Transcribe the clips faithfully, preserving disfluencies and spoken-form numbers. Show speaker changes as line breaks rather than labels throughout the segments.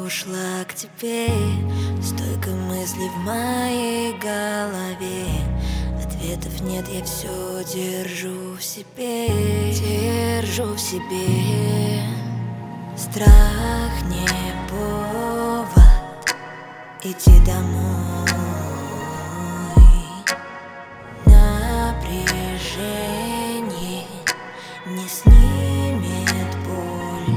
ушла к тебе. Столько мыслей в моей голове, ответов нет, я все держу в себе. Держу в себе. Страх не повод идти домой. Напряжение не снимет боль.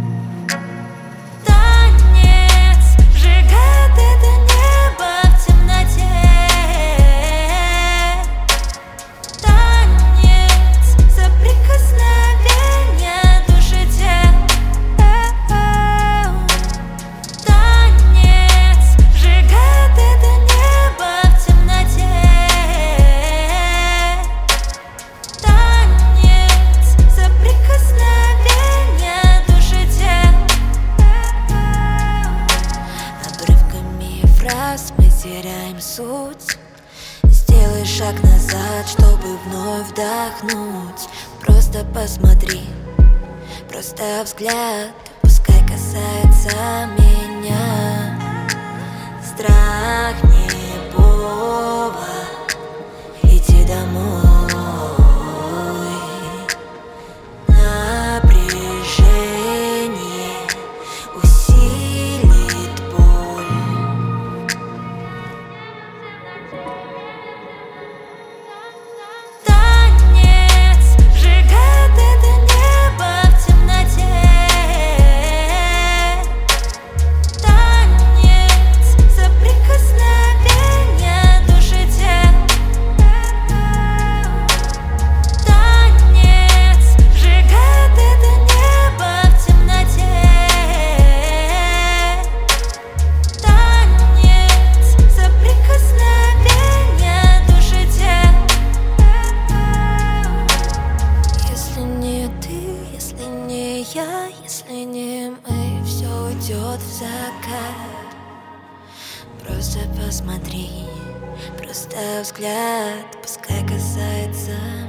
Танец сжигает это небо в темноте. Танец соприкосновения души тел. Танец сжигает это небо в темноте. Танец соприкосновения души тел. Обрывками фраз мы теряем суть. Сделай шаг назад, чтобы вновь вдохнуть. Просто посмотри, просто взгляд, пускай касается меня. Страх не повод идти домой. Напряжение усилит боль. Танец сжигает это небо в темноте. Танец соприкосновения души тел. Танец сжигает это небо в темноте. Танец соприкосновения души тел. Если не ты, если не я, если не мы, все уйдет в закат. Просто посмотри, просто взгляд, пускай касается